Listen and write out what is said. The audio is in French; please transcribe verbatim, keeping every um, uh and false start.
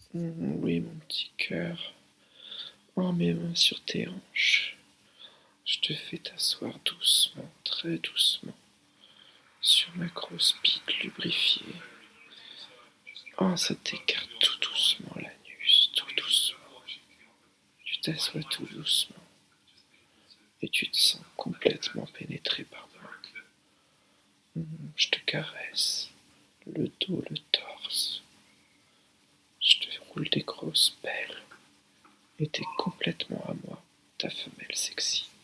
Mm, Oui, mon petit cœur. Oh, mes mains sur tes hanches. Je te fais t'asseoir doucement, très doucement, sur ma grosse bite lubrifiée. Oh, ça t'écarte tout doucement l'anus, tout doucement. Tu t'assois tout doucement et tu te sens complètement pénétré par moi. Mm, Je te caresse le dos, le torse. Je te roule des grosses pelles et t'es complètement à moi, ta femelle sexy.